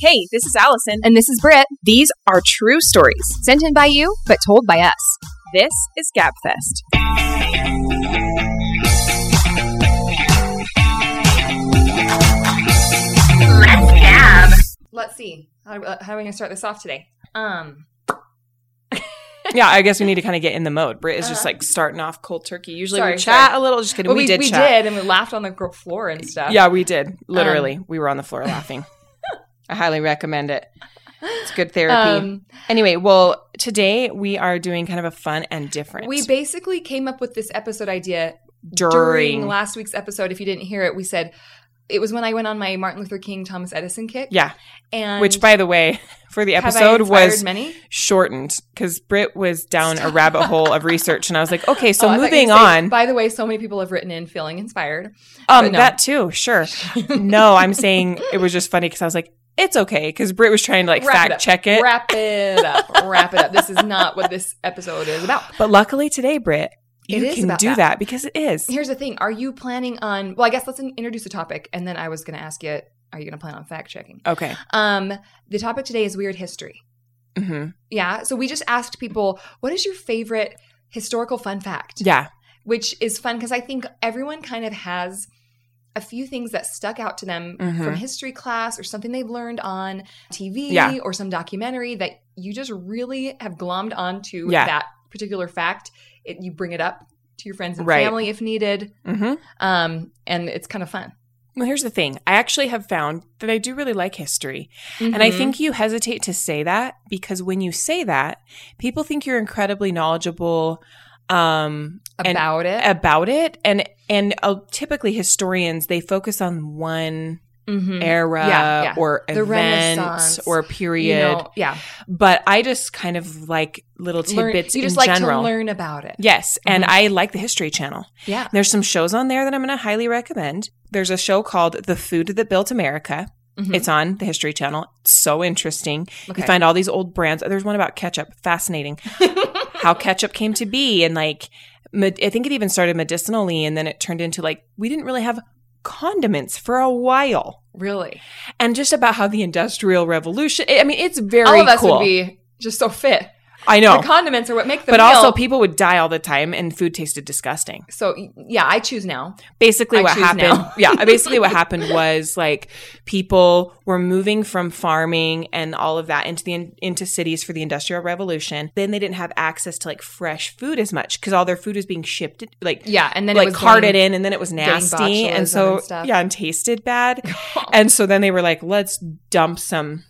Hey, this is Allison. And this is Britt. These are true stories. Sent in by you, but told by us. This is GabFest. Let's gab. Let's see. How are we going to start this off today? Yeah, I guess we need to kind of get in the mode. Britt is just like starting off cold turkey. Usually we chat sorry. a little. Just kidding. Well, we did we chat. did, and we laughed on the floor and stuff. Yeah, we did. Literally. We were on the floor laughing. I highly recommend it. It's good therapy. Anyway, well, today we are doing kind of a fun and different. We basically came up with this episode idea during last week's episode. If you didn't hear it, we said it was when I went on my Martin Luther King, Thomas Edison kick. Yeah. And which, by the way, for the episode was many? Shortened because Britt was down a rabbit hole of research, and I was like, okay, so moving say, on. By the way, so many people have written in feeling inspired. No. That too, sure. No, I'm saying it was just funny because I was like, it's okay, because Britt was trying to like fact check it. Wrap it up. This is not what this episode is about. But luckily today, Britt, you can do that because it is. Here's the thing. Are you planning on, well, I guess let's introduce the topic, and then I was going to ask you, are you going to plan on fact checking? Okay. The topic today is weird history. Mm-hmm. Yeah. So we just asked people, what is your favorite historical fun fact? Yeah. Which is fun because I think everyone kind of has a few things that stuck out to them from history class or something they've learned on TV or some documentary that you just really have glommed onto that particular fact. You bring it up to your friends and family if needed. Mm-hmm. And it's kind of fun. Well, here's the thing. I actually have found that I do really like history. Mm-hmm. And I think you hesitate to say that because when you say that, people think you're incredibly knowledgeable about it. And typically historians, they focus on one era or the event or period. But I just kind of like little tidbits in general. You just like to learn about it. Yes. And I like the History Channel. Yeah. There's some shows on there that I'm going to highly recommend. There's a show called The Food That Built America. Mm-hmm. It's on the History Channel. It's so interesting. Okay. You find all these old brands. There's one about ketchup. Fascinating. How ketchup came to be. And like, I think it even started medicinally. And then it turned into like, we didn't really have condiments for a while. Really? And just about how the Industrial Revolution, I mean, it's very cool. All of us would be just so fit. I know. The condiments are what make the meal. But also, people would die all the time and food tasted disgusting. So, yeah, I choose now. Basically what happened was like people were moving from farming and all of that into cities for the Industrial Revolution. Then they didn't have access to like fresh food as much because all their food was being shipped and then like it was carted in, and then it was nasty and so and tasted bad. And so then they were like, let's dump some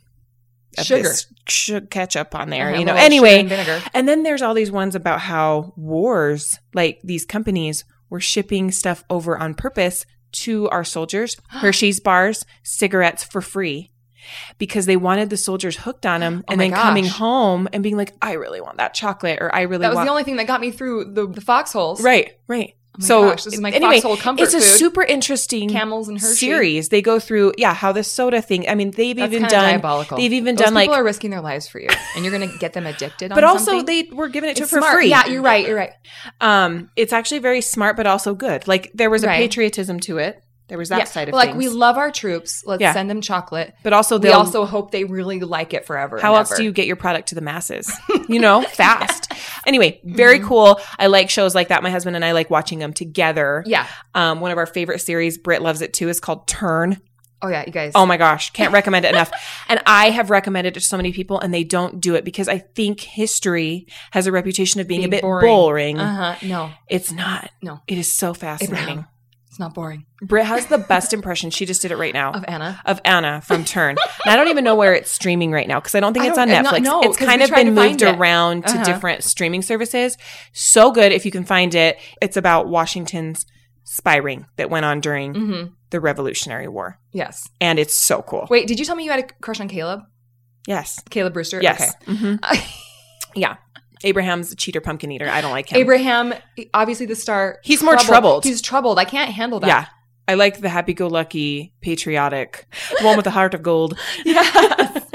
ketchup on there, anyway. And then there's all these ones about how wars, like these companies were shipping stuff over on purpose to our soldiers, Hershey's bars, cigarettes for free, because they wanted the soldiers hooked on them and then coming home and being like, I really want that chocolate, or I really want. That was the only thing that got me through the foxholes. Right. Oh my gosh, this is my foxhole comfort it's a food. Super interesting Camels and Hershey series. They go through how the soda thing. I mean, they've even done diabolical. They've even Those done people are risking their lives for you, and you're going to get them addicted. But on also, something? they were giving it to it's for smart. free. Yeah, you're right. It's actually very smart, but also good. Like there was a patriotism to it. There was that side of things. Like we love our troops. Let's send them chocolate. But also, we also hope they really like it forever. How else do you get your product to the masses? Fast. Anyway, very cool. I like shows like that. My husband and I like watching them together. Yeah. One of our favorite series, Britt loves it too, is called Turn. Oh, yeah, you guys. Oh, my gosh. Can't recommend it enough. And I have recommended it to so many people, and they don't do it because I think history has a reputation of being a bit boring. No. It's not. No. It is so fascinating. It's not boring. Britt has the best impression. She just did it right now. Of Anna from Turn. And I don't even know where it's streaming right now because I don't think it's on Netflix. No, it's kind of been moved around to different streaming services. So good if you can find it. It's about Washington's spy ring that went on during the Revolutionary War. Yes. And it's so cool. Wait, did you tell me you had a crush on Caleb? Yes. Caleb Brewster? Yes. Okay. Mm-hmm. Yeah. Abraham's a cheater pumpkin eater. I don't like him. Abraham, obviously the star. He's more troubled. He's troubled. I can't handle that. Yeah. I like the happy-go-lucky, patriotic, the one with the heart of gold. Yes.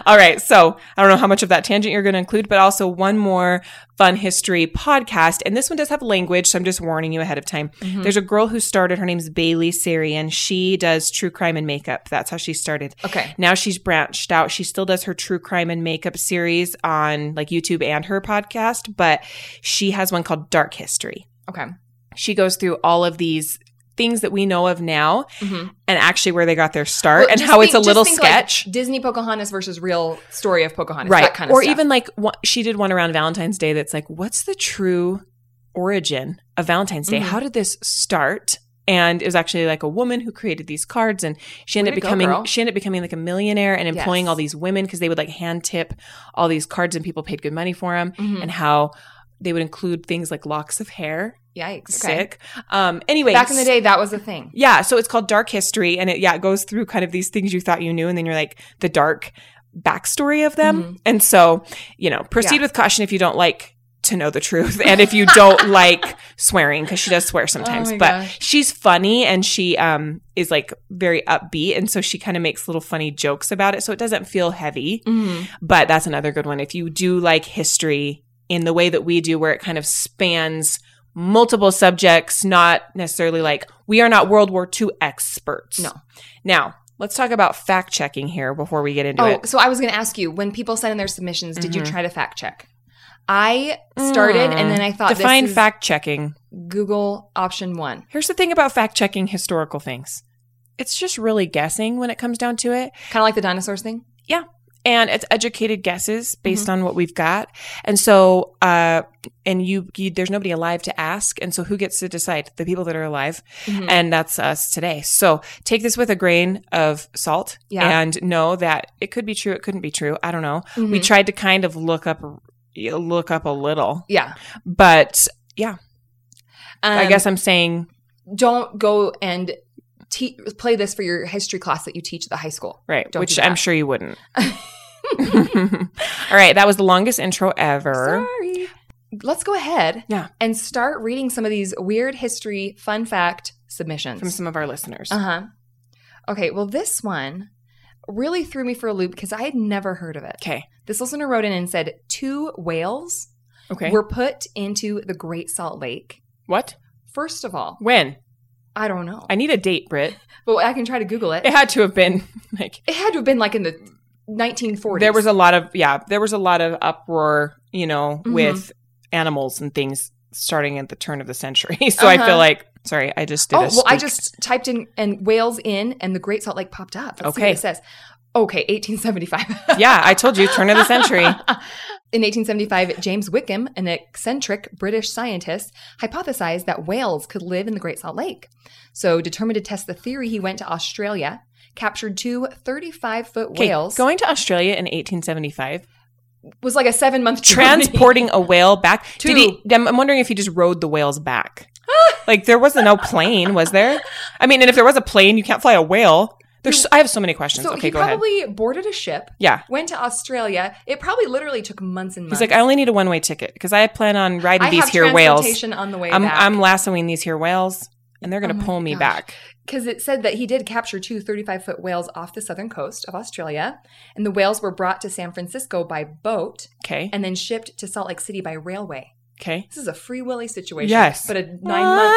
All right. So I don't know how much of that tangent you're going to include, but also one more fun history podcast. And this one does have language, so I'm just warning you ahead of time. Mm-hmm. There's a girl who started, her name's Bailey Sarian. She does true crime and makeup. That's how she started. Okay. Now she's branched out. She still does her true crime and makeup series on like YouTube and her podcast, but she has one called Dark History. Okay. She goes through all of these things that we know of now and actually where they got their start and how it's a little sketch. Like Disney Pocahontas versus real story of Pocahontas. Right. That kind of or stuff. Even like she did one around Valentine's Day that's like, what's the true origin of Valentine's Day? How did this start? And it was actually like a woman who created these cards, and she ended up becoming like a millionaire and employing all these women because they would like hand tip all these cards and people paid good money for them, and how they would include things like locks of hair. Yikes. Sick. Anyway. Back in the day, that was a thing. Yeah. So it's called Dark History, and it goes through kind of these things you thought you knew, and then you're like the dark backstory of them. And so, proceed with caution if you don't like to know the truth and if you don't like swearing, because she does swear sometimes. But she's funny, and she is like very upbeat, and so she kind of makes little funny jokes about it, so it doesn't feel heavy. But that's another good one if you do like history in the way that we do, where it kind of spans multiple subjects, not necessarily like we are not World War II experts. No. Now, let's talk about fact checking here before we get into it. So I was going to ask you, when people send in their submissions, did you try to fact check? I started and then I thought define fact checking. Google option 1. Here's the thing about fact checking historical things. It's just really guessing when it comes down to it. Kind of like the dinosaurs thing? Yeah. And it's educated guesses based on what we've got. And so, and you there's nobody alive to ask. And so who gets to decide? The people that are alive. And that's us today. So take this with a grain of salt and know that it could be true. It couldn't be true. I don't know. We tried to kind of look up a little. Yeah. But yeah, I guess I'm saying don't go and play this for your history class that you teach at the high school. Right. Which I'm sure you wouldn't. All right. That was the longest intro ever. Sorry. Let's go ahead and start reading some of these weird history fun fact submissions. From some of our listeners. Okay. Well, this one really threw me for a loop because I had never heard of it. Okay. This listener wrote in and said 2 whales were put into the Great Salt Lake. What? First of all. When? I don't know. I need a date, Britt. But I can try to Google it. It had to have been like... It had to have been like in the 1940s. There was a lot of uproar, with animals and things starting at the turn of the century. So I feel like, sorry, I just did I just typed in and whales in and the Great Salt Lake popped up. Let's see what it says. Okay, 1875. Yeah, I told you, turn of the century. In 1875, James Wickham, an eccentric British scientist, hypothesized that whales could live in the Great Salt Lake. So, determined to test the theory, he went to Australia, captured 2 35-foot whales. Going to Australia in 1875 was like a 7-month journey. Transporting a whale back. I'm wondering if he just rode the whales back. Like, there wasn't no plane, was there? I mean, and if there was a plane, you can't fly a whale. I have so many questions. So okay, go ahead. He probably boarded a ship. Yeah. Went to Australia. It probably literally took months and months. He's like, I only need a one-way ticket because I plan on riding these here whales. I have transportation on the way back. I'm lassoing these here whales, and they're going to pull me back. Because it said that he did capture 2 35-foot whales off the southern coast of Australia, and the whales were brought to San Francisco by boat. Okay. And then shipped to Salt Lake City by railway. Okay. This is a Free Willy situation. Yes. But a 9-month...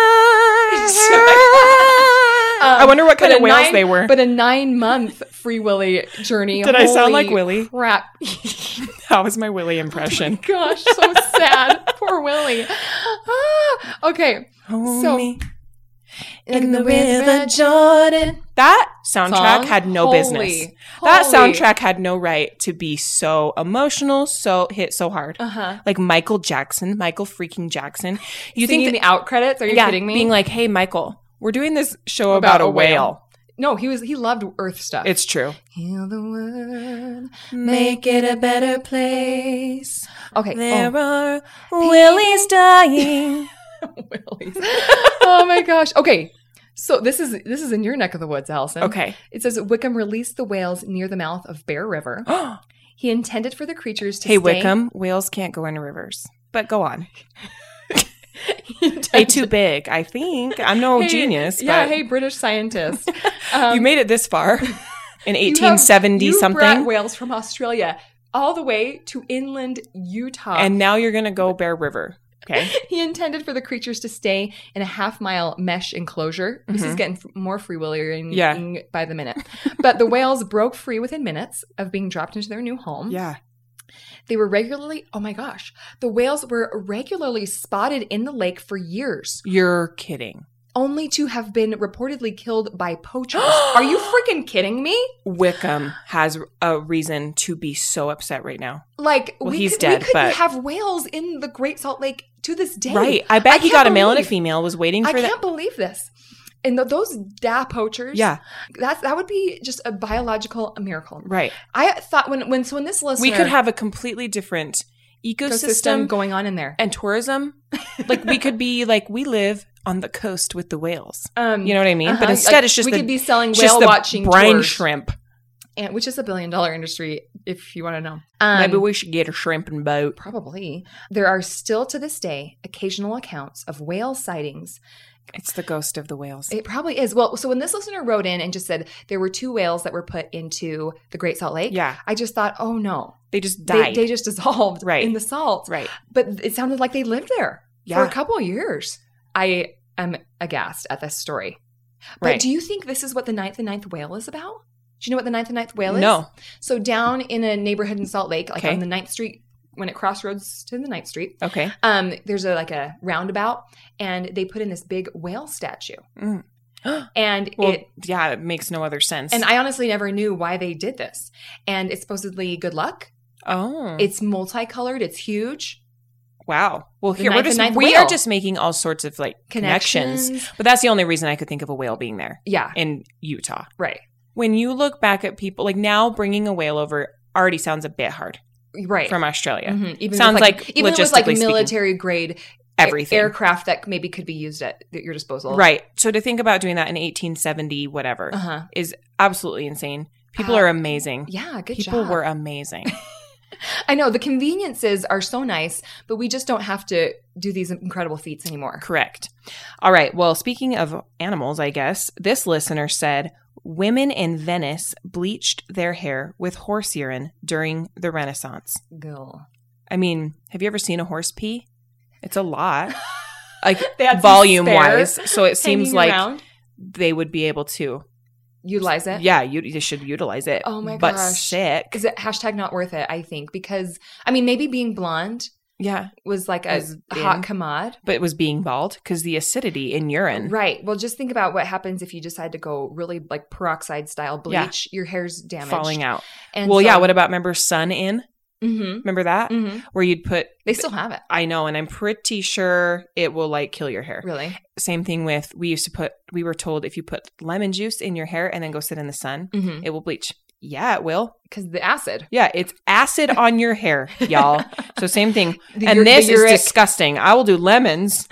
I wonder what kind of whales they were. But a 9-month Free Willy journey. Did I sound like Willy? Crap. That was my Willy impression. Oh my gosh, so sad. Poor Willy. Okay. So in the River Jordan. That soundtrack had no business. That soundtrack had no right to be so emotional, so hit so hard. Like Michael freaking Jackson. You think the out credits? Are you kidding me? Being like, hey, Michael, we're doing this show about a whale. No, he loved Earth stuff. It's true. Heal the world, make it a better place. Okay. There are willies dying. Willies. Oh my gosh. Okay. So this is in your neck of the woods, Allison. Okay. It says Wickham released the whales near the mouth of Bear River. He intended for the creatures to stay. Hey, Wickham, whales can't go into rivers. But go on. They too big, I think. I'm no genius. Yeah, hey, British scientist. You made it this far. in 1870 something. You brought whales from Australia all the way to inland Utah. And now you're going to go Bear River. Okay. He intended for the creatures to stay in a half-mile mesh enclosure. This is getting more freewheeling by the minute. But the whales broke free within minutes of being dropped into their new home. Yeah. They were regularly, oh my gosh, the whales were regularly spotted in the lake for years. You're kidding. Only to have been reportedly killed by poachers. Are you freaking kidding me? Wickham has a reason to be so upset right now. Like, he's dead, we could but have whales in the Great Salt Lake to this day. Right. I bet he got a male and a female, was waiting for that. I can't believe this. And those poachers, that would be just a biological miracle. Right. I thought when this listener... We could have a completely different ecosystem going on in there. And tourism. Like, we could be like, we live on the coast with the whales. You know what I mean? But instead, it's just we could be selling whale watching brine tours. Shrimp. And which is $1 billion industry, if you want to know. Maybe we should get a shrimp and boat. Probably. There are still to this day occasional accounts of whale sightings. It's the ghost of the whales. It probably is. Well, so when this listener wrote in and just said there were 2 whales that were put into the Great Salt Lake, I just thought, oh no. They just died. They just dissolved in the salt. Right. But it sounded like they lived there for a couple of years. I am aghast at this story. But do you think this is what the ninth whale is about? Do you know what the ninth whale is? No. So down in a neighborhood in Salt Lake, like on the 9th Street, when it crossroads to the 9th Street, there's a roundabout, and they put in this big whale statue. And it makes no other sense. And I honestly never knew why they did this. And it's supposedly good luck. Oh. It's multicolored. It's huge. Wow. Well, here we are just making all sorts of like connections. But that's the only reason I could think of a whale being there. Yeah. In Utah. Right. When you look back at people, like now bringing a whale over already sounds a bit hard. Right. From Australia. Mm-hmm. Even sounds even with like military speaking, grade everything. Aircraft that maybe could be used at your disposal. Right. So to think about doing that in 1870, whatever, is absolutely insane. People are amazing. Yeah, good People job. were amazing. I know. The conveniences are so nice, but we just don't have to do these incredible feats anymore. Correct. All right. Well, speaking of animals, I guess, this listener said, women in Venice bleached their hair with horse urine during the Renaissance. Girl. I mean, have you ever seen a horse pee? It's a lot. Like volume-wise. So it seems like they would be able to utilize it? Yeah, you should utilize it. Oh my gosh. But sick. Is it #not worth it, I think. Because, I mean, maybe being blonde was like a hot commode. But it was being bald because the acidity in urine. Right. Well, just think about what happens if you decide to go really like peroxide style bleach. Your hair's damaged. Falling out. And what about, remember Sun In? Mm-hmm. Remember that? Mm-hmm. Where you'd put... They still have it. I know, and I'm pretty sure it will like kill your hair. Really? Same thing with, we were told if you put lemon juice in your hair and then go sit in the sun, it will bleach. Yeah, it will. Because the acid. Yeah, it's acid on your hair, y'all. So same thing. And this is disgusting. I will do lemons.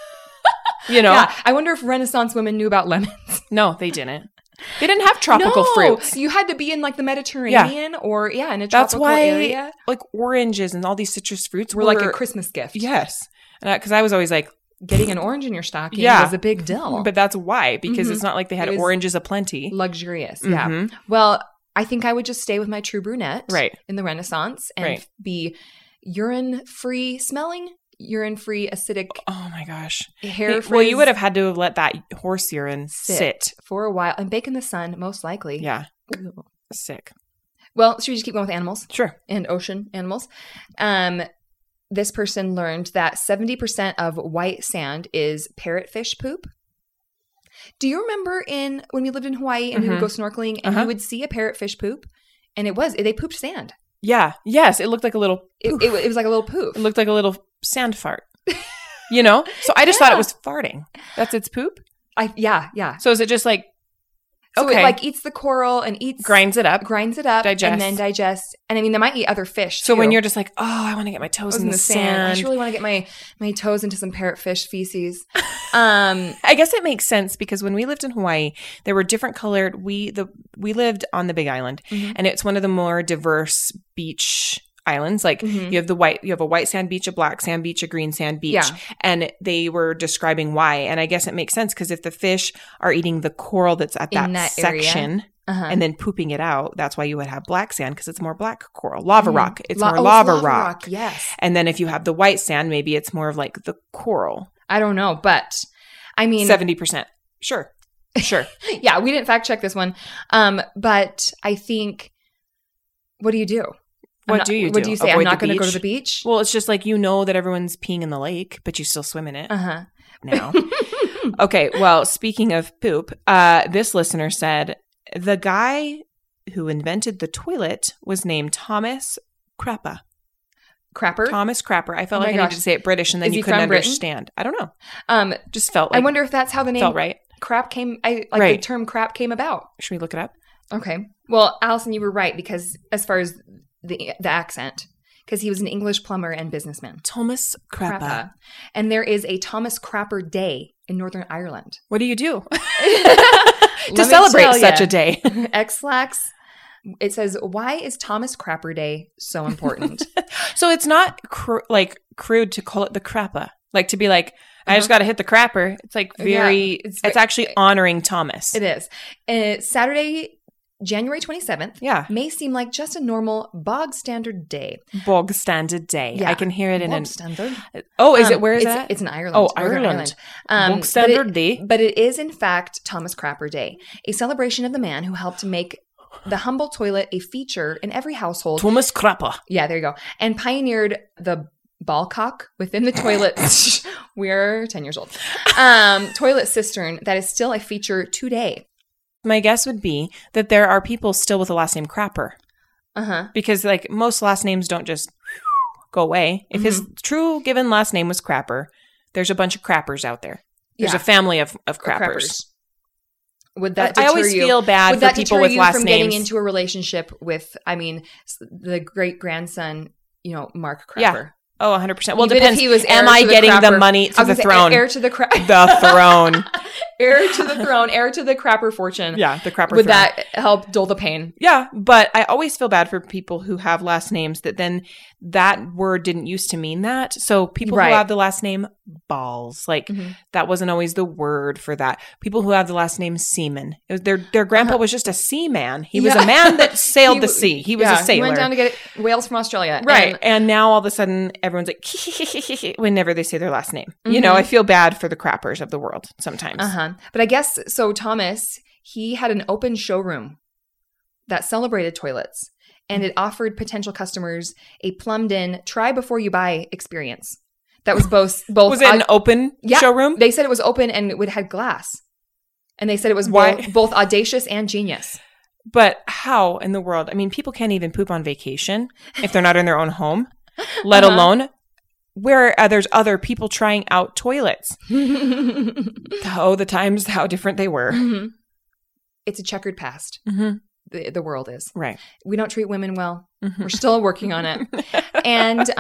Yeah, I wonder if Renaissance women knew about lemons. No, they didn't. They didn't have tropical fruits. You had to be in like the Mediterranean or in a tropical area. Like oranges and all these citrus fruits were like a Christmas gift. Yes. Because I was always like, getting an orange in your stocking was a big deal. But that's why, because it's not like they had oranges aplenty. Luxurious. Yeah. Well, I think I would just stay with my true brunette in the Renaissance and be urine-free smelling, urine-free acidic. Oh my gosh. Hair frizz. Well, you would have had to have let that horse urine sit for a while and bake in the sun, most likely. Yeah. Sick. Well, should we just keep going with animals? Sure. And ocean animals. This person learned that 70% of white sand is parrotfish poop. Do you remember when we lived in Hawaii and we would go snorkeling and you would see a parrotfish poop? And they pooped sand. Yeah. Yes. It looked like a little poof. It was like a little poof. It looked like a little sand fart. So I just thought it was farting. That's its poop? Yeah. So is it just like, so it like eats the coral and grinds it up, digests. And then digests. And I mean, they might eat other fish So too. when you're just like, oh, I want to get my toes in the sand. I just really want to get my toes into some parrotfish feces. I guess it makes sense because when we lived in Hawaii, there were different colored. We lived on the Big Island, and it's one of the more diverse beach islands. Like you have a white sand beach, a black sand beach, a green sand beach. Yeah. And they were describing why. And I guess it makes sense because if the fish are eating the coral that's at that section, and then pooping it out. That's why you would have black sand, because it's more black coral. Lava rock. It's more lava rock. Yes. And then if you have the white sand, maybe it's more of like the coral. I don't know, but I mean 70%. Sure. Yeah, we didn't fact check this one. But I think, what do you do? What do you do? What do you say? Avoid I'm not going to go to beach? the beach? Well, it's just like, that everyone's peeing in the lake, but you still swim in it now. Okay, well, speaking of poop, this listener said, the guy who invented the toilet was named Thomas Crapper. Crapper? Thomas Crapper. I felt like I needed to say it British, and then you couldn't understand. I don't know. Just felt like I wonder if that's how the name felt right. Crap came, the term crap came about. Should we look it up? Okay. Well, Allison, you were right, because as far as the accent, because he was an English plumber and businessman. Thomas Crapper. And there is a Thomas Crapper Day in Northern Ireland. What do you do to celebrate such a day? Xlax. It says, why is Thomas Crapper Day so important? So it's not crude to call it the crapper. Like to be like, I just got to hit the crapper. It's like it's actually honoring Thomas. It is. Saturday, January 27th may seem like just a normal bog standard day. Bog standard day. Yeah. I can hear it in bog standard. Oh, is it? Where is that? It's in Ireland. Oh, Ireland. Bog standard day. But it is, in fact, Thomas Crapper Day, a celebration of the man who helped to make the humble toilet a feature in every household. Thomas Crapper. Yeah, there you go. And pioneered the ball cock within the toilet. We're 10 years old. Toilet cistern that is still a feature today. My guess would be that there are people still with the last name Crapper. Because like most last names don't just go away. If his true given last name was Crapper, there's a bunch of Crappers out there. There's a family of Crappers. Would that deter I always feel bad for people with last names. Getting into a relationship with, the great grandson, Mark Crapper? Yeah. Oh, 100%. Well, Even it depends. If he was Am I getting the money to the throne? Heir to the the throne. Heir to the throne. Heir to the Crapper fortune. Yeah, the Crapper Would throne. that help dull the pain? Yeah, but I always feel bad for people who have last names that then that word didn't used to mean that. So people who have the last name Balls, that wasn't always the word for that. People who have the last name Seaman. It was their grandpa was just a seaman. He was a man that sailed the sea. He was a sailor. He went down to get whales from Australia. Right. And now all of a sudden everyone's like, whenever they say their last name. I feel bad for the Crappers of the world sometimes. But I guess, so Thomas, he had an open showroom that celebrated toilets, and it offered potential customers a plumbed-in, try-before-you-buy experience. That was both was it an open showroom? They said it was open and it had glass. And they said it was both audacious and genius. But how in the world? I mean, people can't even poop on vacation if they're not in their own home, let alone where there's other people trying out toilets. Oh, the times, how different they were. It's a checkered past. The world is. Right. We don't treat women well. We're still working on it. And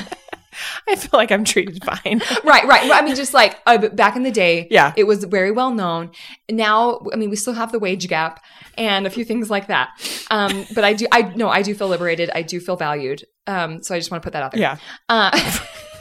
I feel like I'm treated fine. Right. I mean, just like back in the day, it was very well known. Now, I mean, we still have the wage gap and a few things like that. But I do feel liberated. I do feel valued. So I just want to put that out there. Yeah.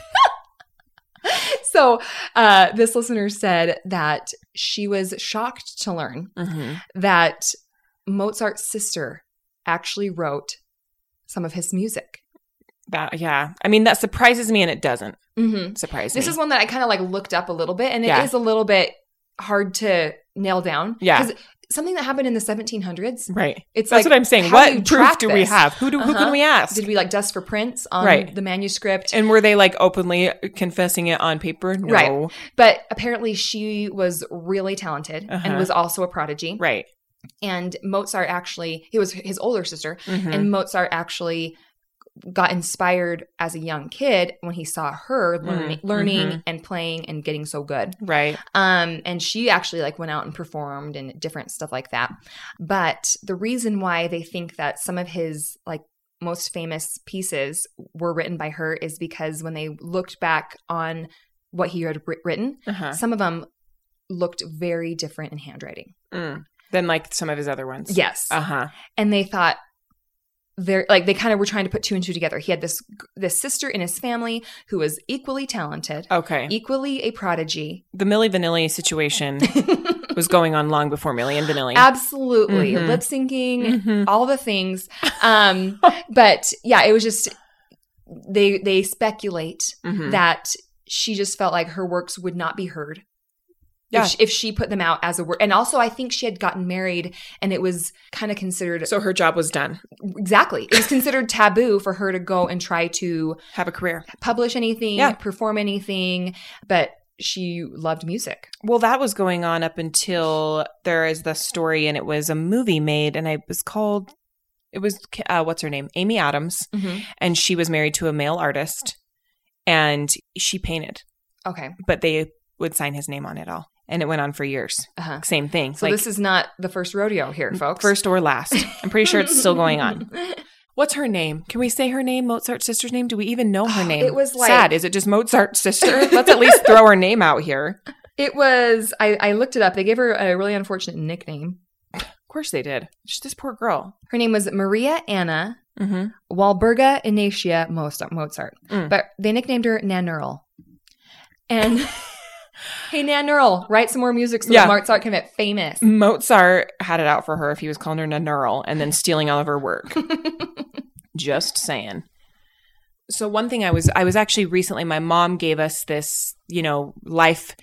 So this listener said that she was shocked to learn that Mozart's sister actually wrote some of his music. I mean, that surprises me, and it doesn't surprise me. This is one that I kind of looked up a little bit, and it is a little bit hard to nail down. Yeah. Because something that happened in the 1700s. Right. That's what I'm saying. What proof do we have? Who can we ask? Did we dust for prints on the manuscript? And were they openly confessing it on paper? No. Right. But apparently she was really talented and was also a prodigy. Right. And Mozart actually, he was his older sister, and Mozart actually got inspired as a young kid when he saw her learning and playing and getting so good. Right. And she actually went out and performed and different stuff like that. But the reason why they think that some of his most famous pieces were written by her is because when they looked back on what he had written, some of them looked very different in handwriting. Than some of his other ones. Yes. And they thought, they kind of were trying to put two and two together. He had this sister in his family who was equally talented, equally a prodigy. The Milli Vanilli situation was going on long before Milli and Vanilli. Absolutely, lip syncing, all the things. But yeah, it was just they speculate that she just felt like her works would not be heard. Yeah. If she put them out as a work. And also, I think she had gotten married and it was kind of considered. So her job was done. Exactly. It was considered taboo for her to go and try to have a career, publish anything, perform anything. But she loved music. Well, that was going on up until there is the story, and it was a movie made, and what's her name? Amy Adams. And she was married to a male artist, and she painted. Okay. But they would sign his name on it all. And it went on for years. Same thing. So this is not the first rodeo here, folks. First or last. I'm pretty sure it's still going on. What's her name? Can we say her name? Mozart's sister's name? Do we even know her name? It was like... Sad. Is it just Mozart's sister? Let's at least throw her name out here. It was... I looked it up. They gave her a really unfortunate nickname. Of course they did. Just this poor girl. Her name was Maria Anna Walburga Ignatia Mozart. But they nicknamed her Nannerl. And... Hey, Nannerl, write some more music so that Mozart can get famous. Mozart had it out for her if he was calling her Nannerl and then stealing all of her work. Just saying. So one thing I was actually recently, my mom gave us this, life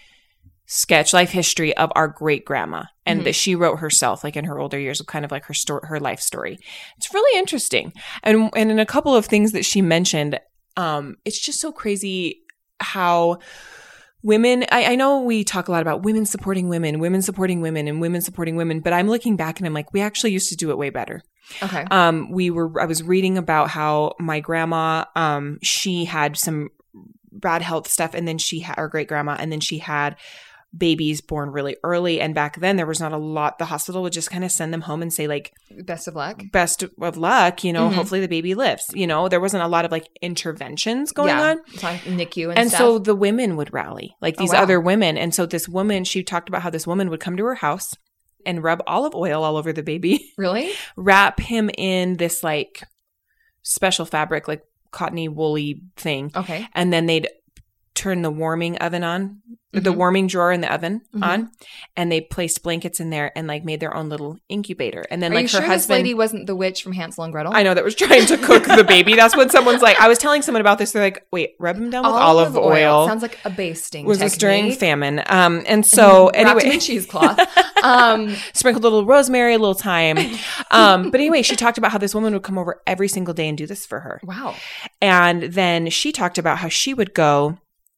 history of our great grandma, and that she wrote herself, like in her older years, kind of like her life story. It's really interesting. And in a couple of things that she mentioned, it's just so crazy how women, I know we talk a lot about women supporting women, and women supporting women, but I'm looking back and I'm like, we actually used to do it way better. Okay. I was reading about how my grandma, she had some bad health stuff, and then our great grandma, and then she had babies born really early. And back then there was not a lot. The hospital would just kind of send them home and say like, best of luck, hopefully the baby lives. There wasn't a lot of like interventions going on. It's like NICU and stuff. So the women would rally, like these other women. And so this woman, she talked about how this woman would come to her house and rub olive oil all over the baby. Really? Wrap him in this like special fabric, like cottony woolly thing. Okay. And then they'd turn the warming oven on, the warming drawer in the oven on, and they placed blankets in there and like made their own little incubator. And then her husband, this lady wasn't the witch from Hansel and Gretel? I know, that was trying to cook the baby. That's when someone's like, I was telling someone about this. They're like, wait, rub him down with olive oil. Sounds like a basting was this during famine. And so anyway, in cheesecloth. Sprinkled a little rosemary, a little thyme. But anyway, she talked about how this woman would come over every single day and do this for her. Wow. And then she talked about how she would go,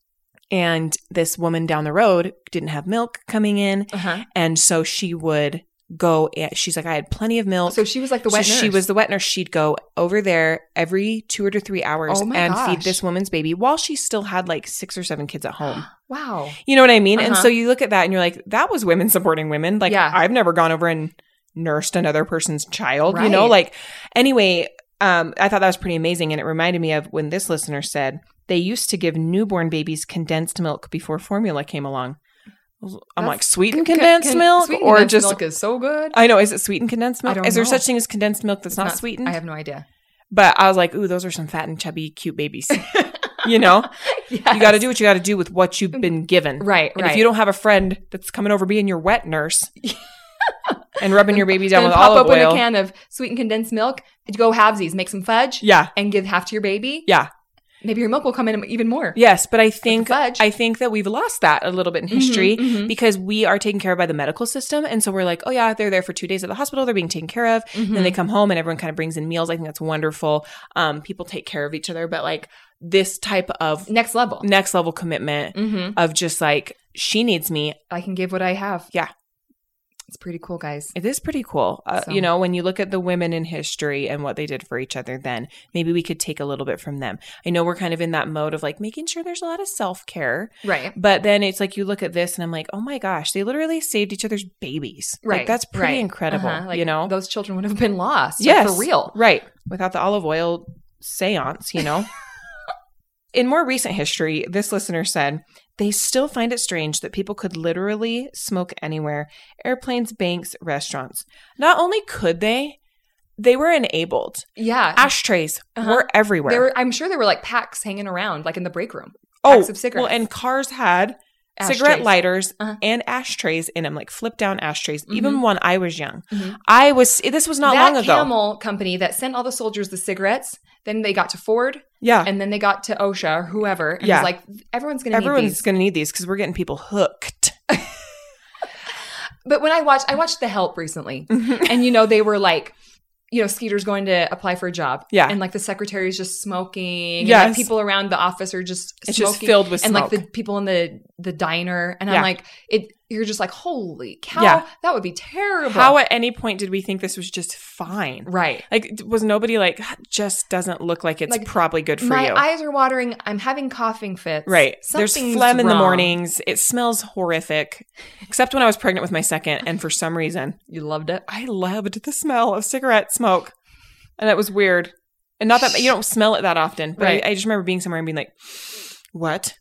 and this woman down the road didn't have milk coming in. And so she would go, she's like, I had plenty of milk. So she was like the wet nurse. She was the wet nurse. She'd go over there every 2 or 3 hours and feed this woman's baby while she still had like 6 or 7 kids at home. Wow. You know what I mean? And so you look at that and you're like, that was women supporting women. Like, I've never gone over and nursed another person's child, anyway, I thought that was pretty amazing. And it reminded me of when this listener said, they used to give newborn babies condensed milk before formula came along. I'm like, sweetened condensed milk? Or condensed just milk is so good. I know. Is it sweetened condensed milk? Is there know. such thing as condensed milk that's not sweetened? I have no idea. But I was like, ooh, those are some fat and chubby, cute babies. You got to do what you got to do with what you've been given. Right. And if you don't have a friend that's coming over being your wet nurse and rubbing your baby down with olive oil. Pop open a can of sweetened condensed milk. Go halvesies, make some fudge. Yeah. And give half to your baby. Yeah. Maybe your milk will come in even more. Yes, but I think that we've lost that a little bit in history because we are taken care of by the medical system. And so we're like, oh yeah, they're there for 2 days at the hospital. They're being taken care of. Then they come home and everyone kind of brings in meals. I think that's wonderful. People take care of each other. But like this type of next level commitment of just like, she needs me. I can give what I have. Yeah. It's pretty cool, guys. It is pretty cool. When you look at the women in history and what they did for each other then, maybe we could take a little bit from them. I know we're kind of in that mode of like making sure there's a lot of self-care. Right. But then it's like you look at this and I'm like, oh my gosh, they literally saved each other's babies. Right. Like that's pretty incredible, Those children would have been lost. Yes. For real. Right. Without the olive oil seance, In more recent history, this listener said, they still find it strange that people could literally smoke anywhere. Airplanes, banks, restaurants. Not only could they they were enabled. Yeah. Ashtrays were everywhere. I'm sure there were like packs hanging around, like in the break room. Packs of cigarettes. Well, and cars had cigarette lighters and ashtrays in them, like flip down ashtrays. Even when I was young, this was not long ago. That Camel company that sent all the soldiers the cigarettes, then they got to Ford. Yeah. And then they got to OSHA or whoever. And it was like, everyone's going to need these. Everyone's going to need these because we're getting people hooked. But when I watched The Help recently, and, they were like, Skeeter's going to apply for a job. Yeah. And like the secretary's just smoking. Yes. And like people around the office are just smoking. It's just filled with smoke. And like the people in the diner. And I'm like, you're just like, holy cow, that would be terrible. How at any point did we think this was just fine? Right. Like, was nobody like, just doesn't look like it's probably good for you? My eyes are watering. I'm having coughing fits. Right. There's phlegm in the mornings. It smells horrific. Except when I was pregnant with my second. And for some reason. You loved it? I loved the smell of cigarette smoke. And that was weird. And not that, you don't smell it that often. But I just remember being somewhere and being like, what?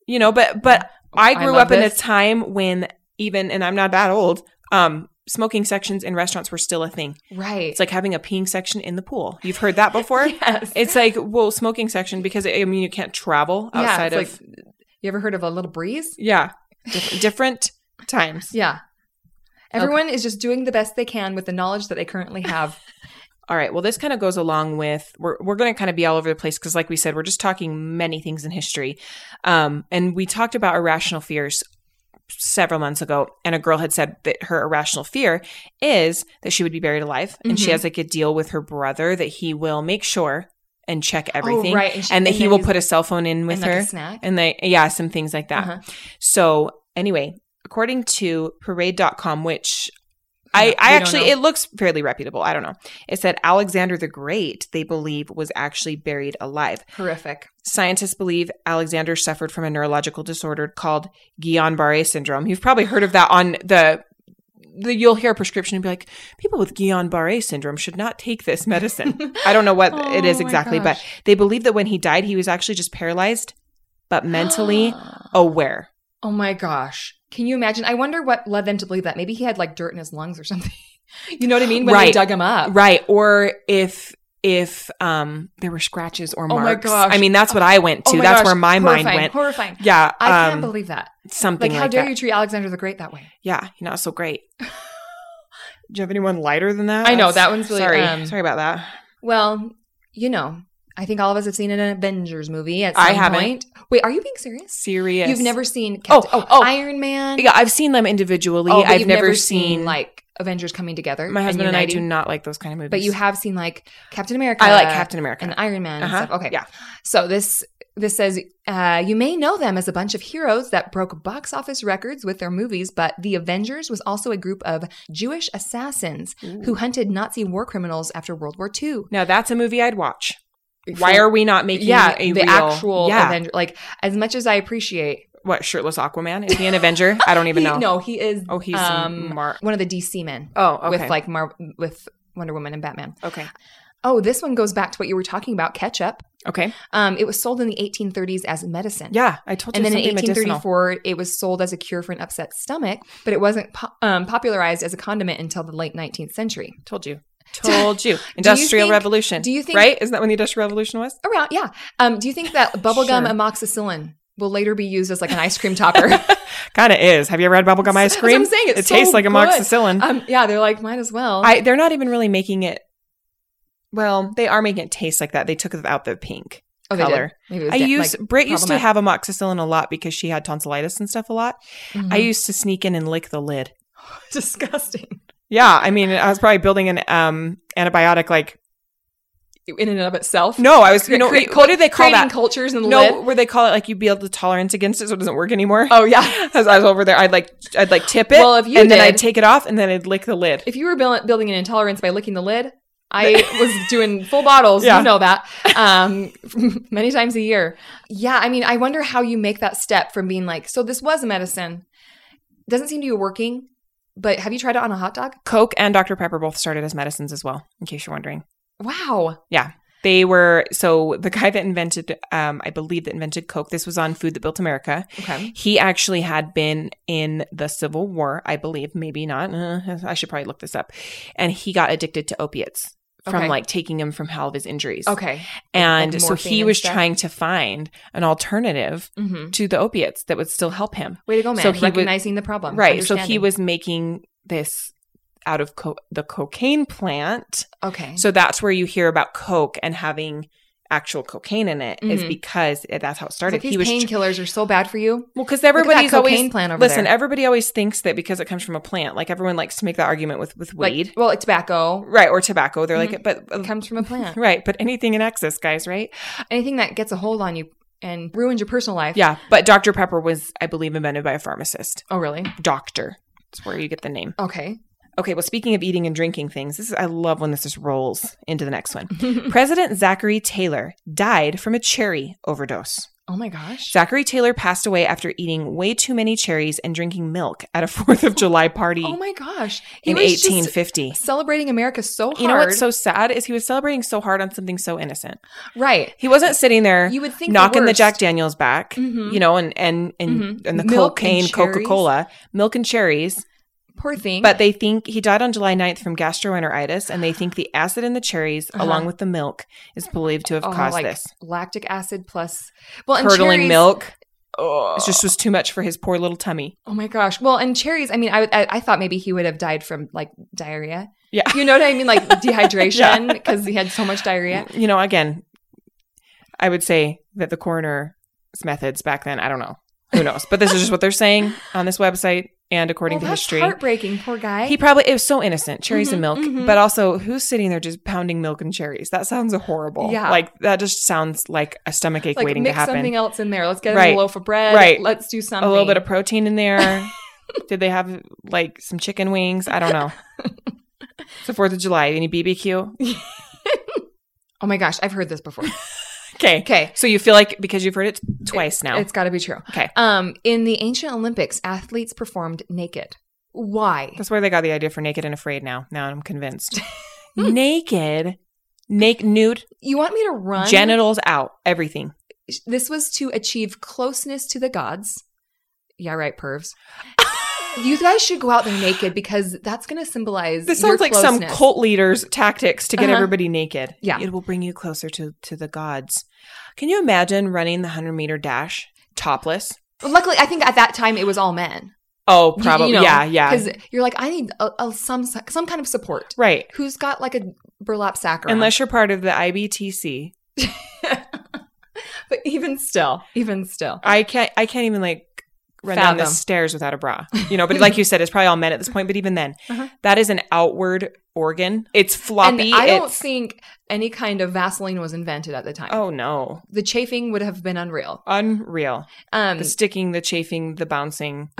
But I grew up in a time when and I'm not that old, smoking sections in restaurants were still a thing. Right. It's like having a peeing section in the pool. You've heard that before? Yes. It's like, smoking section because, you can't travel outside of. Like, you ever heard of a little breeze? Yeah. Different times. Yeah. Everyone is just doing the best they can with the knowledge that they currently have. All right. Well, this kind of goes along with, we're going to kind of be all over the place because like we said, we're just talking many things in history. And we talked about irrational fears several months ago, and a girl had said that her irrational fear is that she would be buried alive. And she has like a deal with her brother that he will make sure and check everything. Oh, right. And that he will put a cell phone in with and her. Like a snack. And some things like that. So anyway, according to parade.com, which I actually, it looks fairly reputable. I don't know. It said Alexander the Great, they believe, was actually buried alive. Horrific. Scientists believe Alexander suffered from a neurological disorder called Guillain-Barré syndrome. You've probably heard of that on you'll hear a prescription and be like, people with Guillain-Barré syndrome should not take this medicine. I don't know what it is exactly, but they believe that when he died, he was actually just paralyzed, but mentally aware. Oh my gosh. Can you imagine? I wonder what led them to believe that. Maybe he had like dirt in his lungs or something. You know what I mean? When they dug him up. Right. Or if there were scratches or marks. Oh my gosh. I mean, that's what I went to. That's where my mind went. Horrifying. Yeah. I can't believe that. Something like that. How dare you treat Alexander the Great that way? Yeah. Not so great. Do you have anyone lighter than that? I know. That one's really... Sorry about that. Well, I think all of us have seen an Avengers movie at some point. Wait, are you being serious? Serious. You've never seen Iron Man? Yeah, I've seen them individually. I've never seen like Avengers coming together. My husband and I do not like those kind of movies. But you have seen like Captain America. I like Captain America. And Iron Man and stuff. Okay. Yeah. So this says, you may know them as a bunch of heroes that broke box office records with their movies, but the Avengers was also a group of Jewish assassins who hunted Nazi war criminals after World War II. Now that's a movie I'd watch. Why are we not making the actual Avenger? Like, as much as I appreciate... What, shirtless Aquaman? Is he an Avenger? I don't even know. No, he is... Oh, he's one of the DC men. Oh, okay. With Wonder Woman and Batman. Okay. Oh, this one goes back to what you were talking about, ketchup. Okay. It was sold in the 1830s as medicine. Yeah, I told you. And then in 1834, medicinal. It was sold as a cure for an upset stomach, but it wasn't popularized as a condiment until the late 19th century. Told you. Industrial Revolution. Do you think... Right? Isn't that when the Industrial Revolution was? Around, yeah. Do you think that bubblegum amoxicillin will later be used as like an ice cream topper? Kind of is. Have you ever had bubblegum ice cream? That's what I'm saying. It tastes like amoxicillin. Yeah, they're like, might as well. They're not even really making it... Well, they are making it taste like that. They took out the pink color. Maybe it was Britt used to have amoxicillin a lot because she had tonsillitis and stuff a lot. Mm-hmm. I used to sneak in and lick the lid. Disgusting. Yeah, I mean, I was probably building an antibiotic like in and of itself. No, I was. What do they call that? Cultures in the lid? Where they call it like you build the tolerance against it, so it doesn't work anymore. Oh yeah. As I was over there, I'd like tip it. Well, if you then I'd take it off, and then I'd lick the lid. If you were building an intolerance by licking the lid, I was doing full bottles. Yeah. You know that. Many times a year. Yeah, I mean, I wonder how you make that step from being like, so this was a medicine. Doesn't seem to be working. But have you tried it on a hot dog? Coke and Dr. Pepper both started as medicines as well, in case you're wondering. Wow. Yeah. They were, so the guy that invented, I believe that invented Coke, this was on Food That Built America. Okay. He actually had been in the Civil War, I believe, maybe not. I should probably look this up. And he got addicted to opiates. from like taking him from all of his injuries. Okay. And like so he was stuff? trying to find an alternative to the opiates that would still help him. Way to go, man. So recognizing the problem. Right. So he was making this out of the cocaine plant. Okay. So that's where you hear about coke and having actual cocaine in it is because that's how it started. These painkillers are so bad for you. Well, because everybody's always plant over listen. there. Everybody always thinks that because it comes from a plant, like everyone likes to make that argument with weed, like tobacco, right, or tobacco. They're like, but it comes from a plant, right? But anything in excess, guys, right? Anything that gets a hold on you and ruins your personal life. Yeah, but Dr. Pepper was, I believe, invented by a pharmacist. Oh, really? Doctor. That's where you get the name. Okay. Okay, well, speaking of eating and drinking things, I love when this just rolls into the next one. President Zachary Taylor died from a cherry overdose. Oh my gosh. Zachary Taylor passed away after eating way too many cherries and drinking milk at a 4th of July party. Oh my gosh. In 1850. Celebrating America so hard. You know what's so sad is he was celebrating so hard on something so innocent. Right. He wasn't sitting there you would think knocking the Jack Daniels back, and the milk cocaine, and Coca-Cola, milk and cherries. Poor thing. But they think he died on July 9th from gastroenteritis, and they think the acid in the cherries, along with the milk, is believed to have caused this. Lactic acid plus curdling milk. It just was too much for his poor little tummy. Oh my gosh. Well, and cherries, I mean, I thought maybe he would have died from like diarrhea. Yeah. You know what I mean? Like dehydration because he had so much diarrhea. You know, again, I would say that the coroner's methods back then, I don't know. Who knows? But this is just what they're saying on this website. And according to history, heartbreaking, poor guy. It was so innocent, cherries and milk. But also, who's sitting there just pounding milk and cherries? That sounds horrible. Yeah. Like, that just sounds like a stomachache waiting to happen. Mix something else in there. Let's get a loaf of bread. Right. Let's do something. A little bit of protein in there. Did they have, like, some chicken wings? I don't know. It's the 4th of July. Any BBQ? Oh my gosh, I've heard this before. Okay. So you feel like because you've heard it twice now. It's got to be true. Okay. In the ancient Olympics, athletes performed naked. Why? That's where they got the idea for naked and afraid now. Now I'm convinced. Naked. Nude. You want me to run? Genitals out. Everything. This was to achieve closeness to the gods. Yeah, right, pervs. You guys should go out there naked because that's going to symbolize this sounds like some cult leader's tactics to get everybody naked. Yeah. It will bring you closer to the gods. Can you imagine running the 100-meter dash topless? Luckily, I think at that time it was all men. Oh, probably. Yeah. Because you're like, I need some kind of support. Right. Who's got like a burlap sack around? Unless you're part of the IBTC. But even still. I can't even like run down the stairs without a bra. But like you said, it's probably all men at this point. But even then, that is an outward organ. It's floppy. And I don't think any kind of Vaseline was invented at the time. Oh, no. The chafing would have been unreal. The sticking, the chafing, the bouncing.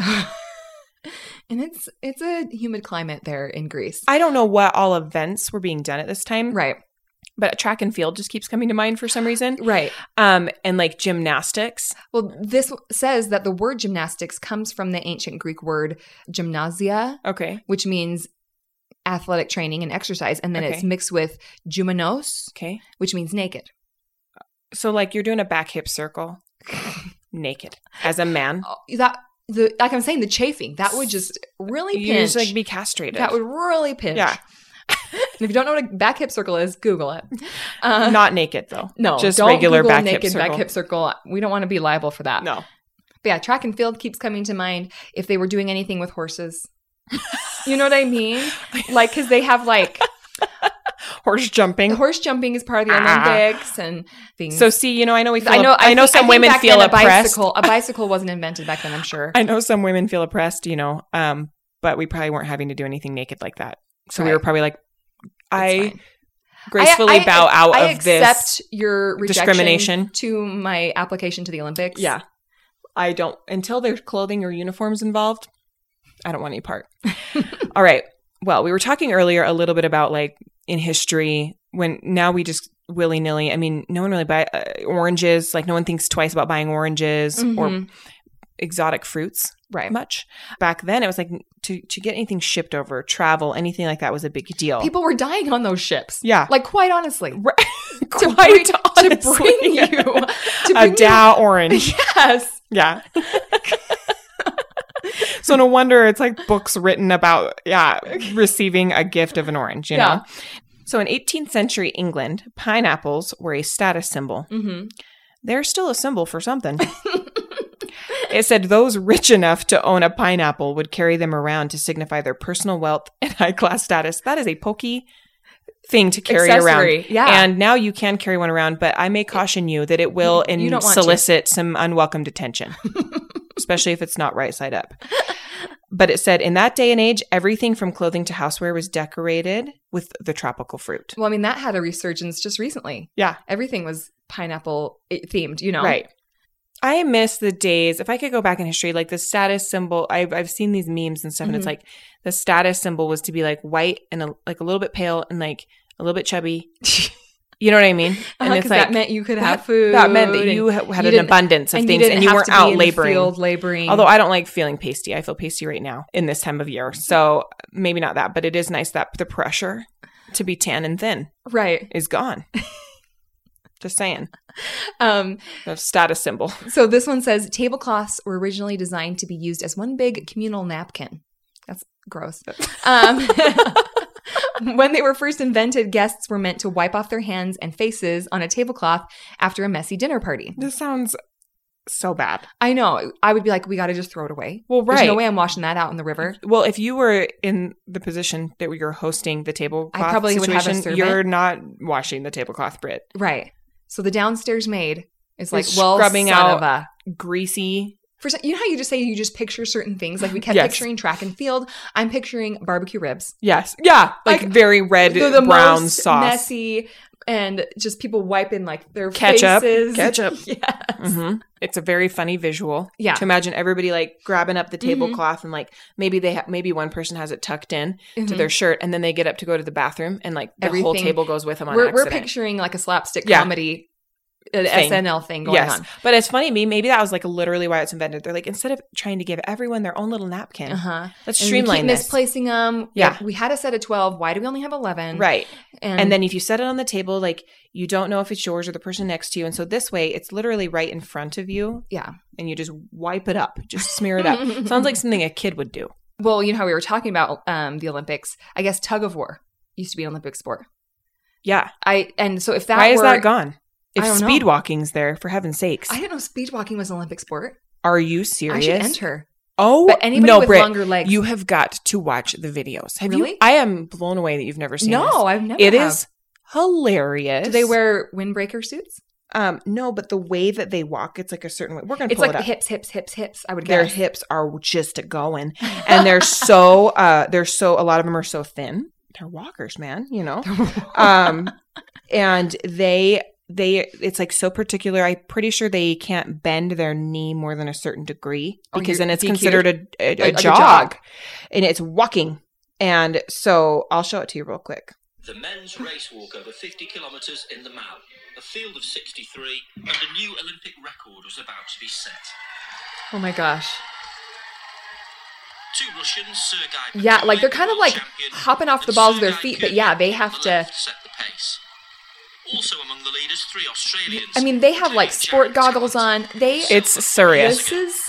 And it's a humid climate there in Greece. I don't know what all events were being done at this time. Right. But track and field just keeps coming to mind for some reason. Right. And like gymnastics. Well, this says that the word gymnastics comes from the ancient Greek word gymnasia. Okay. Which means athletic training and exercise. And then it's mixed with gymnos. Okay. Which means naked. So like you're doing a back hip circle naked as a man. Like I'm saying, the chafing, that would just really pinch. You just like be castrated. That would really pinch. Yeah. And if you don't know what a back hip circle is, Google it. Not naked though. No, just don't regular Google back naked hip circle. back hip circle. We don't want to be liable for that. No. But yeah, track and field keeps coming to mind. If they were doing anything with horses, you know what I mean? Like, because they have like horse jumping. Horse jumping is part of the Olympics and things. So see, I know some women feel oppressed. A bicycle wasn't invented back then, I'm sure. I know some women feel oppressed, but we probably weren't having to do anything naked like that. So we were probably like, I gracefully bow out of this. I accept your discrimination to my application to the Olympics. Yeah. I don't, until there's clothing or uniforms involved, I don't want any part. All right. Well, we were talking earlier a little bit about like in history when now we just willy-nilly, I mean, no one really buys oranges. Like no one thinks twice about buying oranges or exotic fruits much. Back then, it was like to get anything shipped over, travel, anything like that was a big deal. People were dying on those ships. Yeah. Like quite honestly. To bring you a Dow orange. Yes. Yeah. So no wonder it's like books written about, receiving a gift of an orange, you know? So in 18th century England, pineapples were a status symbol. Mm-hmm. They're still a symbol for something. It said those rich enough to own a pineapple would carry them around to signify their personal wealth and high-class status. That is a pokey thing to carry around. Yeah. And now you can carry one around, but I may caution you that it will solicit some unwelcomed attention, especially if it's not right side up. But it said in that day and age, everything from clothing to houseware was decorated with the tropical fruit. Well, I mean, that had a resurgence just recently. Yeah. Everything was pineapple themed, you know? Right. I miss the days, if I could go back in history, like the status symbol, I've seen these memes and stuff, and it's like the status symbol was to be like white and like a little bit pale and like a little bit chubby. You know what I mean? And it's like, that meant you could have food. That meant that you had an abundance of things and you weren't out laboring. Although I don't like feeling pasty. I feel pasty right now in this time of year. So maybe not that, but it is nice that the pressure to be tan and thin is gone. Just saying. The status symbol. So this one says, tablecloths were originally designed to be used as one big communal napkin. That's gross. When they were first invented, guests were meant to wipe off their hands and faces on a tablecloth after a messy dinner party. This sounds so bad. I know. I would be like, we got to just throw it away. Well, right. There's no way I'm washing that out in the river. Well, if you were in the position that you're hosting the tablecloth I probably would have a servant. You're not washing the tablecloth, Britt. Right. So the downstairs maid is like, scrubbing out greasy. You know how you just say you just picture certain things? Like we kept picturing track and field. I'm picturing barbecue ribs. Yes. Yeah. Like very red, the brown most sauce. Messy. And just people wiping like their faces. Ketchup. Yes. Mm-hmm. It's a very funny visual. Yeah. To imagine everybody like grabbing up the tablecloth and like maybe one person has it tucked in to their shirt and then they get up to go to the bathroom and like the whole table goes with them on accident. We're picturing like a slapstick comedy SNL thing going on. But it's funny, maybe that was like literally why it's invented. They're like, instead of trying to give everyone their own little napkin, let's streamline this. Misplacing them. Yeah. We had a set of 12. Why do we only have 11? Right. And then if you set it on the table, like you don't know if it's yours or the person next to you. And so this way it's literally right in front of you. Yeah. And you just wipe it up. Just smear it up. Sounds like something a kid would do. Well, you know how we were talking about the Olympics. I guess tug of war used to be an Olympic sport. Yeah. So if that Why is that gone? If speed know. walking's there, for heaven's sakes. I didn't know speed walking was an Olympic sport. Are you serious? I should enter. Oh, but anybody with Britt, longer legs. You have got to watch the videos. Have really? You? I am blown away that you've never seen this. No, I've never. It is hilarious. Do they wear windbreaker suits? No, but the way that they walk, it's like a certain way. We're going to pull it up. It's like hips. I would guess. Their hips are just going. And they're so, a lot of them are so thin. They're walkers, man, you know? And it's like so particular. I'm pretty sure they can't bend their knee more than a certain degree because then it's considered a jog. And it's walking. And so I'll show it to you real quick. The men's race walk over 50 kilometres in the Mao, a field of 63, and a new Olympic record was about to be set. Oh my gosh. Two Russians, Sergei. Yeah, like they're kind of like hopping off the balls of their feet, but yeah, they have to set the pace. Also among the leaders, 3 Australians. I mean, they have like sport goggles on. It's serious. This is.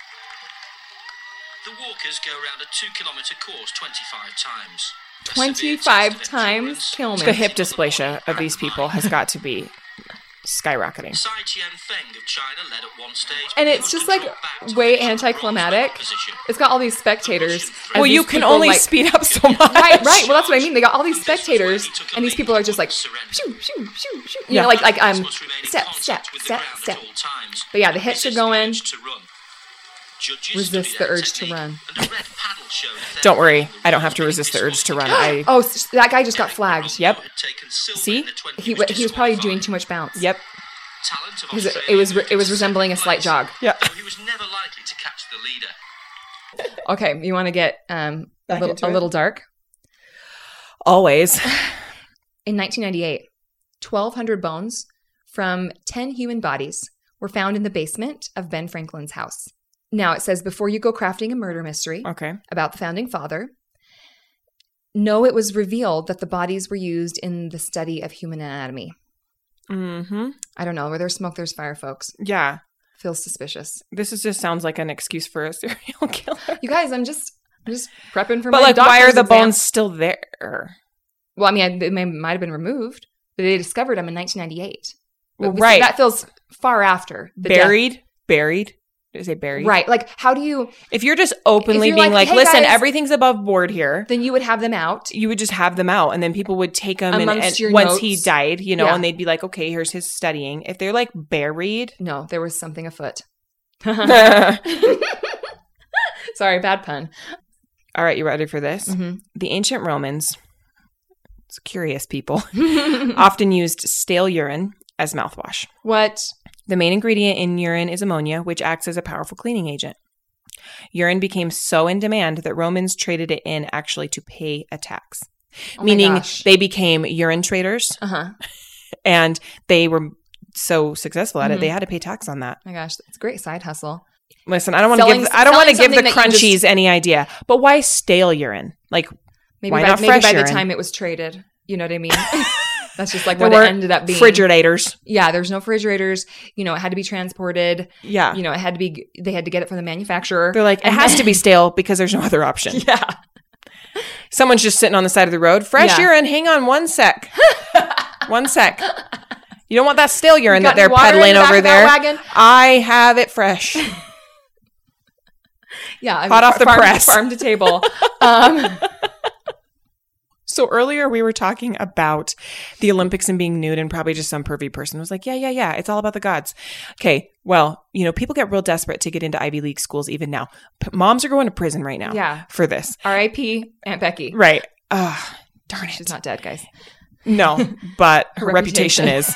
The walkers go around a 2-kilometre course 25 times. 25 times? Kill me. The hip dysplasia of these people has got to be skyrocketing. Tsai Tian-feng of China led at one stage. And it's just like way anticlimactic. It's got all these spectators. Well, you can only like, speed up so much. Right. Well, that's what I mean. They got all these spectators, and these people are just like, shoo, shoo, shoo, shoo. You know, like step. But yeah, the hits are going. Resist the urge to run. Don't worry, I don't have to resist the urge to run. That guy just got flagged. Yep. See, he was probably doing too much bounce. Yep. It was resembling a slight jog. Yeah. He was never likely to catch the leader. Okay, you want to get a little dark? Always. In 1998, 1,200 bones from 10 human bodies were found in the basement of Ben Franklin's house. Now, it says, before you go crafting a murder mystery about the founding father, no, it was revealed that the bodies were used in the study of human anatomy. Mm-hmm. I don't know. Where there's smoke, there's fire, folks. Yeah. Feels suspicious. Just sounds like an excuse for a serial killer. You guys, I'm just prepping for my doctor's why are the exam. bones still there? Well, I mean, they might have been removed, but they discovered them in 1998. Well, right. That feels far after. Buried? Did I say buried? Right. Like, how do you... If you're just openly being like, hey, listen, guys, everything's above board here. Then you would have them out. You would just have them out. And then people would take them and once notes. He died, and they'd be like, okay, here's his studying. If they're like buried. No, there was something afoot. Sorry, bad pun. All right, you ready for this? Mm-hmm. The ancient Romans, it's curious people, often used stale urine as mouthwash. What? The main ingredient in urine is ammonia, which acts as a powerful cleaning agent. Urine became so in demand that Romans traded it in actually to pay a tax. Meaning they became urine traders. Uh-huh. And they were so successful at it, they had to pay tax on that. Oh my gosh, that's a great side hustle. Listen, I don't want to give the crunchies any idea. But why stale urine? Like, why not fresh urine? By the time it was traded, you know what I mean? That's just like what it ended up being. Refrigerators. Yeah, there's no refrigerators. It had to be transported. Yeah. It had to be, they had to get it from the manufacturer. They're like, it has to be stale because there's no other option. Yeah. Someone's just sitting on the side of the road. Fresh urine, hang on 1 sec. 1 sec. You don't want that stale urine that they're peddling over there. I have it fresh. Yeah. Hot off the press. Farm to table. So earlier we were talking about the Olympics and being nude, and probably just some pervy person was like, yeah. It's all about the gods. Okay. Well, people get real desperate to get into Ivy League schools even now. Moms are going to prison right now for this. R.I.P. Aunt Becky. Right. Darn it. She's not dead, guys. No, but her reputation is.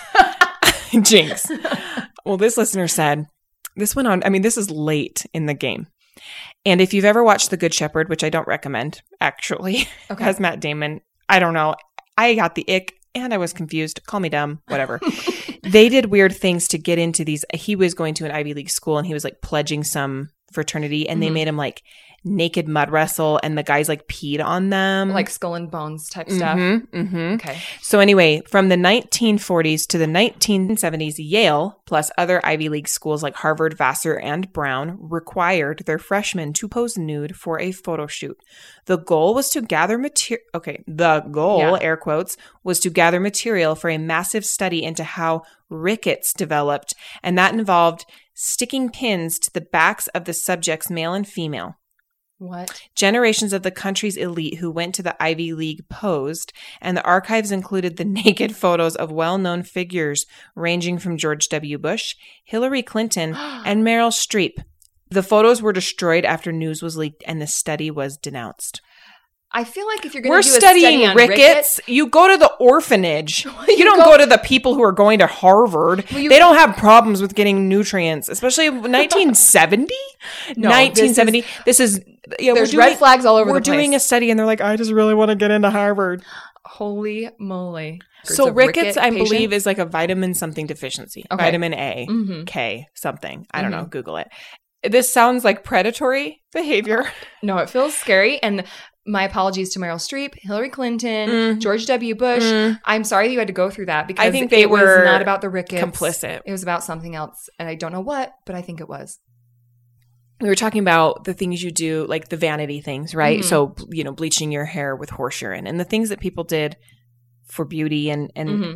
Jinx. Well, this listener said, this went on, this is late in the game. And if you've ever watched The Good Shepherd, which I don't recommend, actually, has Matt Damon, I don't know. I got the ick and I was confused. Call me dumb, whatever. They did weird things to get into these. He was going to an Ivy League school and he was like pledging some fraternity, and they made him like naked mud wrestle, and the guys like peed on them. Like Skull and Bones type stuff. Okay. So anyway, from the 1940s to the 1970s, Yale, plus other Ivy League schools like Harvard, Vassar, and Brown, required their freshmen to pose nude for a photo shoot. The goal was to gather material. Okay, the goal, air quotes, was to gather material for a massive study into how rickets developed, and that involved sticking pins to the backs of the subjects, male and female. What? Generations of the country's elite who went to the Ivy League posed, and the archives included the naked photos of well-known figures ranging from George W. Bush, Hillary Clinton, and Meryl Streep. The photos were destroyed after news was leaked, and the study was denounced. I feel like if you're going to do a study study on rickets, you go to the orphanage. You don't go to the people who are going to Harvard. They don't have problems with getting nutrients, especially 1970? No, 1970. There's red flags all over the place. We're doing a study, and they're like, I just really want to get into Harvard. Holy moly. So rickets, I believe, is like a vitamin something deficiency. Okay. Vitamin A, K, something. I don't know. Google it. This sounds like predatory behavior. No, it feels scary. And my apologies to Meryl Streep, Hillary Clinton, George W. Bush. I'm sorry that you had to go through that, because I think they were was not about the rickets. Complicit. It was about something else. And I don't know what, but I think it was. We were talking about the things you do, like the vanity things, right? So, bleaching your hair with horse urine and the things that people did for beauty and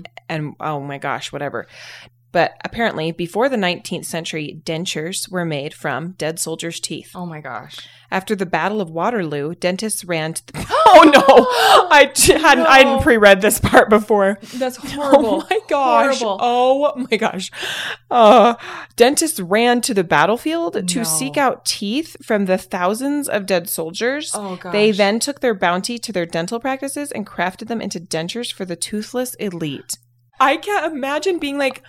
oh my gosh, whatever. But apparently, before the 19th century, dentures were made from dead soldiers' teeth. Oh my gosh. After the Battle of Waterloo, dentists ran to the... Oh no! I hadn't pre-read this part before. That's horrible. Oh my gosh. Horrible. Oh my gosh. Dentists ran to the battlefield to seek out teeth from the thousands of dead soldiers. Oh gosh. They then took their bounty to their dental practices and crafted them into dentures for the toothless elite. I can't imagine being like,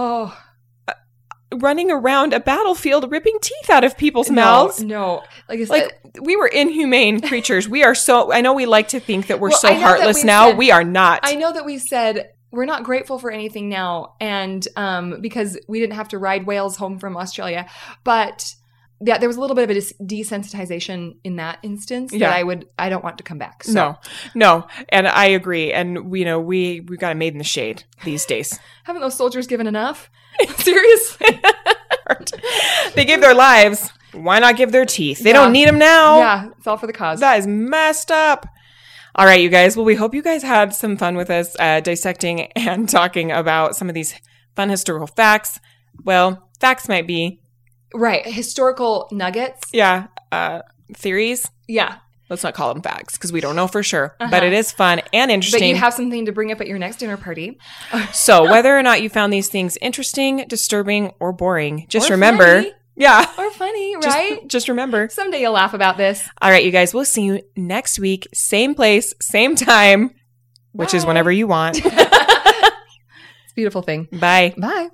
running around a battlefield ripping teeth out of people's mouths. No. We were inhumane creatures. We are so, I know we like to think that we're so heartless now. We are not. I know that we said we're not grateful for anything now, and because we didn't have to ride whales home from Australia. But yeah, there was a little bit of a desensitization in that instance that I don't want to come back. So. No. And I agree. And we got it made in the shade these days. Haven't those soldiers given enough? Seriously? They gave their lives. Why not give their teeth? They don't need them now. Yeah, it's all for the cause. That is messed up. All right, you guys. Well, we hope you guys had some fun with us dissecting and talking about some of these fun historical facts. Well, facts might be. Right. Historical nuggets. Yeah. Theories. Yeah. Let's not call them facts because we don't know for sure. But it is fun and interesting. But you have something to bring up at your next dinner party. So whether or not you found these things interesting, disturbing, or boring, just remember. Funny. Yeah. Or funny, right? Just remember. Someday you'll laugh about this. All right, you guys. We'll see you next week. Same place, same time, which is whenever you want. It's a beautiful thing. Bye. Bye.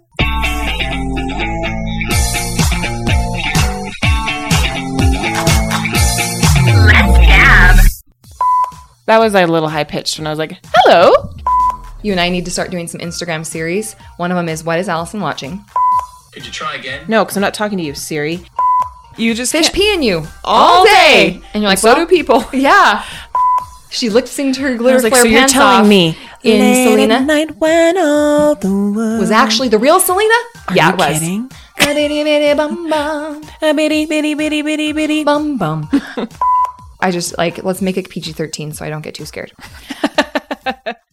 That was a little high pitched when I was like, hello. You and I need to start doing some Instagram series. One of them is, what is Allison watching? Could you try again? No, because I'm not talking to you, Siri. You just Fish pee in you all day. And you're like, so do people. Yeah. She lip synced her glitter like, flare so you're pants telling off me in Selena night when all the world was actually the real Selena? Are you kidding? Bum bum. Bitty, bitty, bitty, bitty, bitty. Bum bum. I just let's make it PG-13 so I don't get too scared.